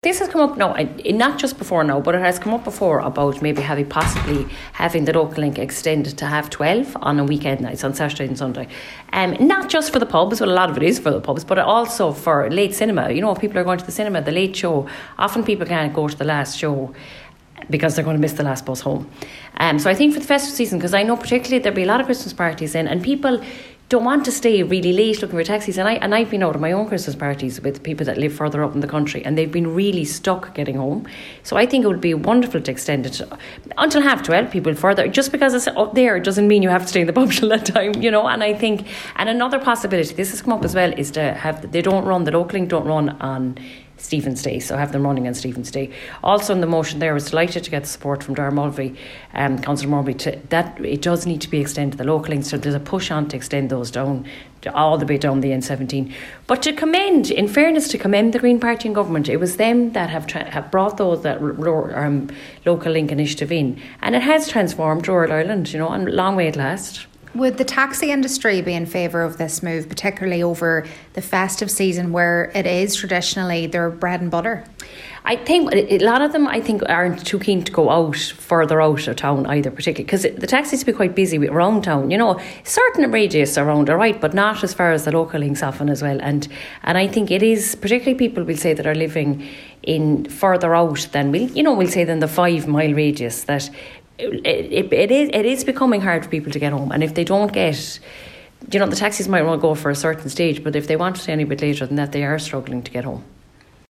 this has come up now, not just before now, but it has come up before about maybe possibly having the local link extended to half 12 on a weekend nights, on Saturday and Sunday. Not just for the pubs, well, a lot of it is for the pubs, but also for late cinema. You know, if people are going to the cinema, the late show, often people can't go to the last show because they're going to miss the last bus home. So I think for the festive season, because I know particularly there'll be a lot of Christmas parties in, and people don't want to stay really late looking for taxis. And I've been out of my own Christmas parties with people that live further up in the country, and they've been really stuck getting home. So I think it would be wonderful to extend it until half 12, people further. Just because it's up there doesn't mean you have to stay in the pub till that time, you know. And I think, and another possibility, this has come up as well, is to have, the local link don't run on Stephen's Day, so have them running on Stephen's Day. Also in the motion there, I was delighted to get the support from Dara Mulvey, Councillor Mulvey, that it does need to be extended, the local links, so there's a push on to extend those down, all the way down the N17. But to commend, in fairness, to commend the Green Party in government, it was them that have brought those that local link initiative in, and it has transformed rural Ireland, you know, and long way at last. Would the taxi industry be in favour of this move, particularly over the festive season where it is traditionally their bread and butter? I think a lot of them, aren't too keen to go out further out of town either, particularly because the taxis be quite busy around town. You know, certain radius around are right, but not as far as the local links often as well. And I think it is, particularly people will say that are living in further out than we'll say than the 5 mile radius, that it is becoming hard for people to get home. And if they don't get, the taxis might want to go for a certain stage, but if they want to stay any bit later than that, they are struggling to get home.